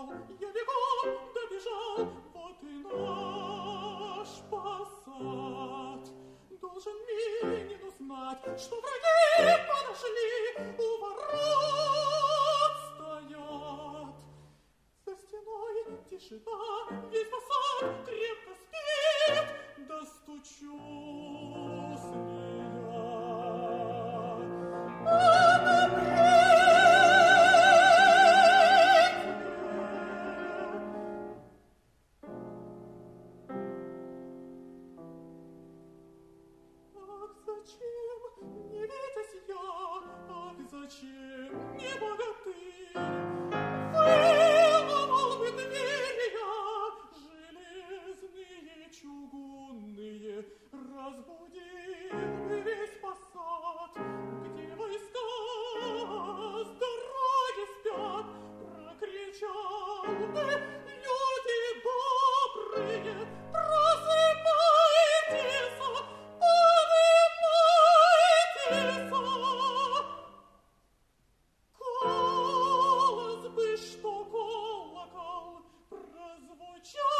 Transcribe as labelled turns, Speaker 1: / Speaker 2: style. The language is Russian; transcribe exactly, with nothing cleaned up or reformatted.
Speaker 1: я бегом добежал, вот и наш посад. Должен Минин узнать, что враги подошли, у ворот стоят. За стеной тишина, весь посад крепко спит, достучусь ли я. А на зачем не видясь я, ах, зачем не богатырь? Выломал бы двери я, железные, чугунные, разбудил бы весь посад, где войска с дороги спят, прокричал бы: люди добрые, просыпайтесь! Голос бы, что колокол прозвучал,